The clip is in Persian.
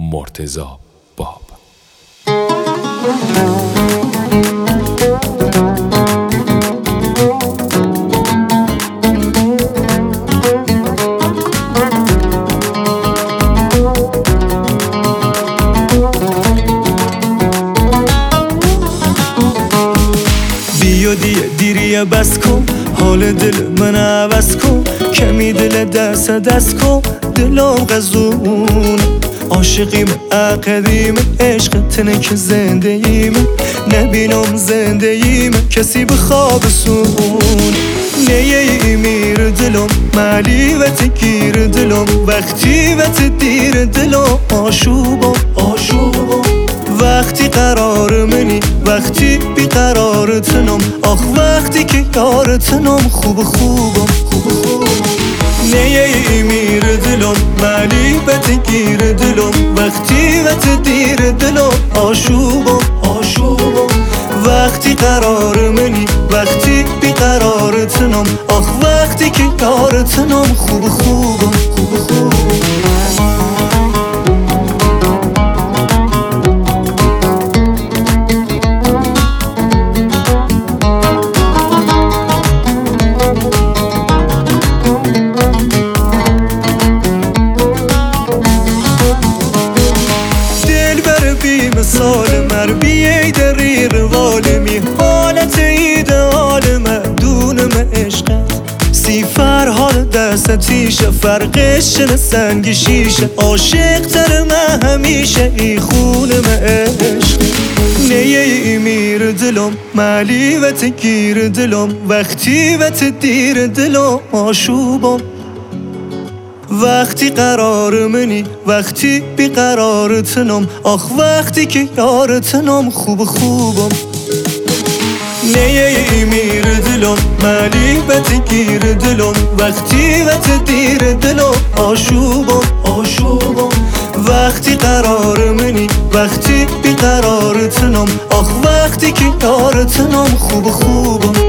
مرتضی باب. بیا دیریه بس کن، حال دل من عوض کن، کمی دل دست کن، دلم غزون. عاشقیم عقدیم، عشق تنه که زندگیم، نبینم زندگیم کسی به خوابسون. نیه میر دلم مالی و تگیر دلم، وقتی و تدیر دلم آشوبم. وقتی قرار منی، وقتی بیقرار تنم، آخ وقتی که یار تنم خوبم. نیه میر دلم مالی و تگیر دلم، وقتی و تدیر دلم آشوبم. وقتی قرار منی، وقتی بیقرار تنم، آخ وقتی که یار تنم خوبم. مثال مربیه دقیق والمی، حالت ایدئال من دونم عشقت. سیفر حال دستیشه، فرقش سنگ شیشه، عاشق تر من همیشه ای خونم عشق. نیه میر دلم مالی و تگیر دلم، وقتی و تدیر دلم آشوبم. وقتی قرار منی، وقتی بیقرار تنم، آخ وقتی که یار تنم خوبم. نیه میر دلم مالی و تگیر دلم، وقتی و تدیر دلم آشوبم. وقتی قرار منی، وقتی بیقرار تنم، آخ وقتی که یار تنم خوبم.